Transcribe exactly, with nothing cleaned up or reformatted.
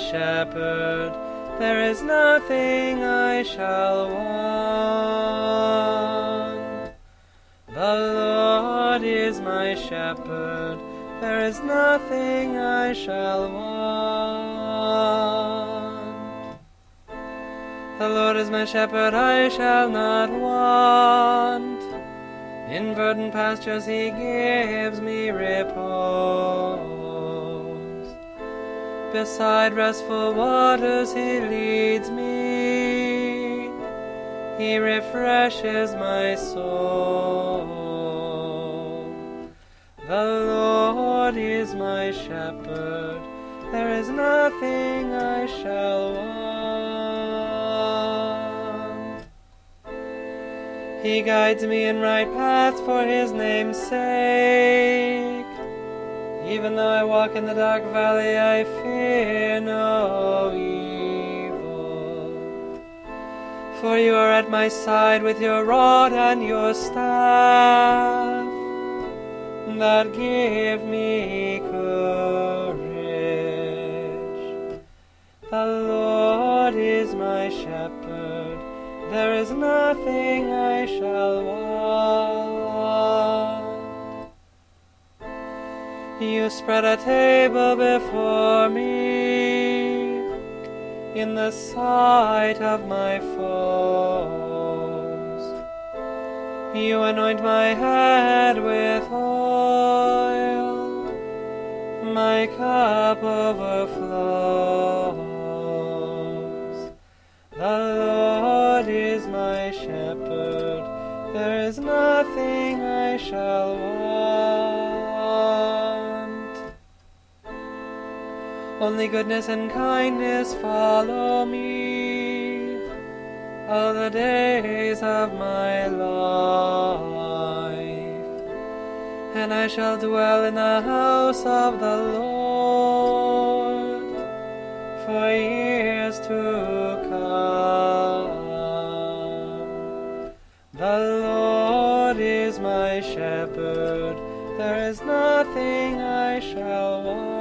shepherd, there is nothing I shall want. The Lord is my shepherd, there is nothing I shall want. The Lord is my shepherd, I shall not want. In verdant pastures he gives me repose. Beside restful waters he leads me. He refreshes my soul. The Lord is my shepherd, there is nothing I shall want. He guides me in right paths for his name's sake. Even though I walk in the dark valley, I fear no evil. For you are at my side with your rod and your staff, that give me courage. The Lord is my shepherd, there is nothing I shall want. You spread a table before me in the sight of my foes. You anoint my head with oil, my cup overflows. The Lord is my shepherd, there is nothing I shall want. Only goodness and kindness follow me all the days of my life, and I shall dwell in the house of the Lord for years to come. The Lord is my shepherd, there is nothing I shall want.